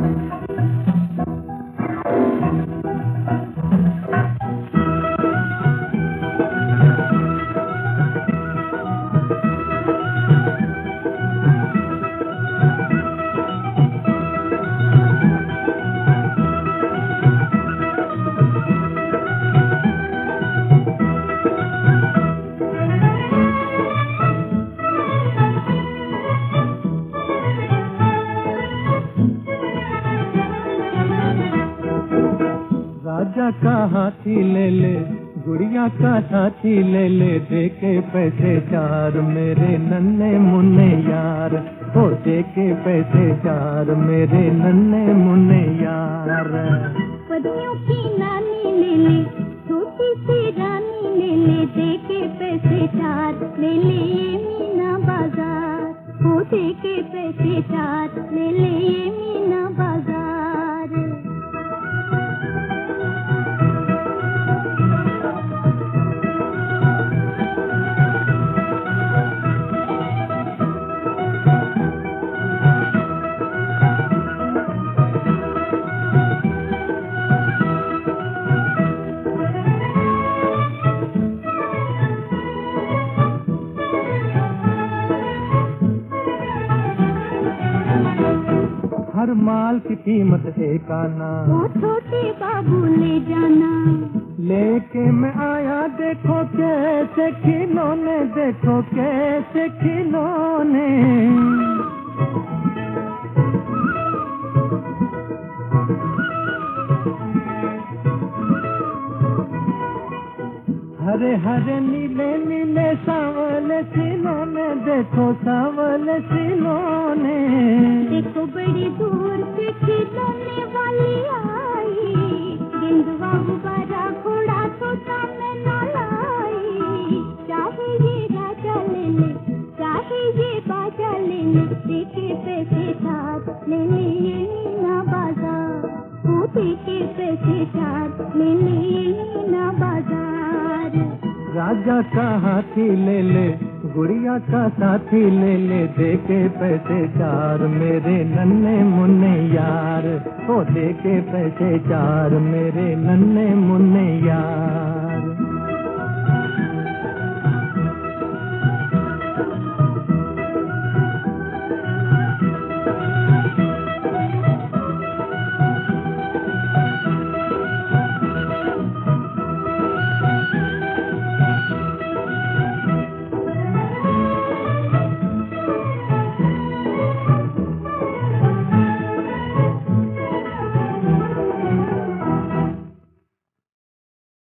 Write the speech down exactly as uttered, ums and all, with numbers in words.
राजा का हाथी ले ले, गुड़िया का साथी ले ले, देके पैसे चार मेरे नन्हे मुन्ने यार, हो देके पैसे चार मेरे नन्हे मुन्ने यार। पदियों की नानी ले ले, छोटी सी रानी ले ले, देके पैसे चार ले ले ये मीना बाजार, हो देके पैसे चार ले ले ये मीना बाजार। हर माल की कीमत एक आना, वो छोटे बाबू ले जाना, लेके मैं आया देखो कैसे खिलौने, देखो कैसे खिलौने। हरे हरे नीले नीले सांवले खिलौने, देखो सांवले खिलौने। देखो बड़ी दूर से खिलौने वाली आई, गेंदुआ गुब्बारा घोड़ा तोता में ना लाई। चाहे ये राजा ले ले, चाहे ये बाजा ले ले, देके पैसे साथ ले ले ये मीना बाजार, वो देके पैसे साथ ले ले ये मीना बाजार। राजा का हाथी ले ले, गुड़िया का साथी ले ले, देके पैसे चार मेरे नन्हे मुन्ने यार, ओ देके पैसे चार मेरे नन्हे मुन्ने यार।